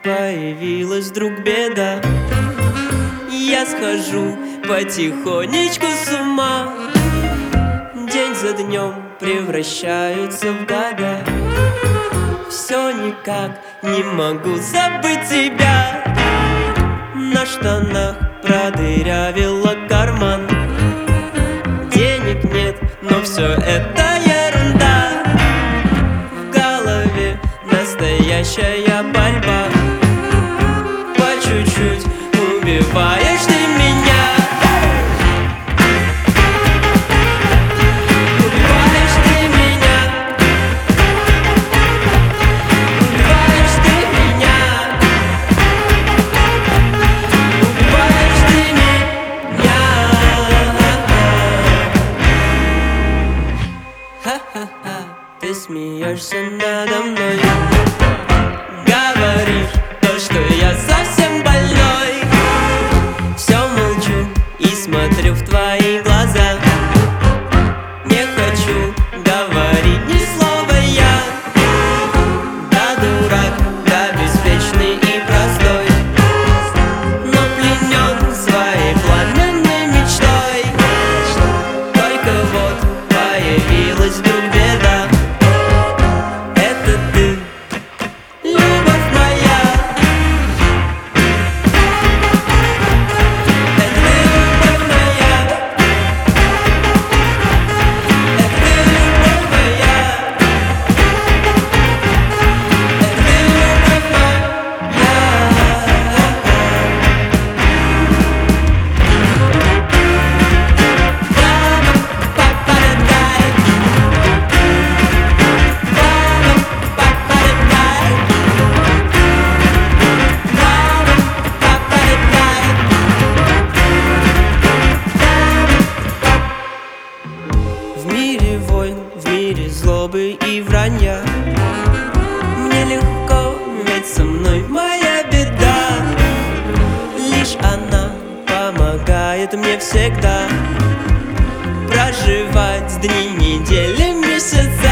появилась вдруг беда. Я схожу потихонечку с ума, день за днем превращаются в года. Все никак не могу забыть тебя. На штанах продырявила карман. Денег нет, но все это ерунда. В голове настоящая борьба. По чуть-чуть убиваешь ты меня. Убиваешь ты меня. Убиваешь ты меня. Убиваешь ты меня. Ха-ха-ха, ты смеешься надо мной. Говоришь то, что я совсем больной. Все молчу и смотрю в твои глаза. Не хочу говорить ни слова я. Да, дурак, да, беспечный и простой, но пленен своей пламенной мечтой. Только вот появилась вдруг беда. Это ты, любовь моя. Это ты, любовь моя. Это ты, любовь моя. Это ты, любовь В мире войн, в мире злобы и вранья мне легко, ведь со мной моя беда. Лишь она помогает мне всегда проживать дни, недели, месяца.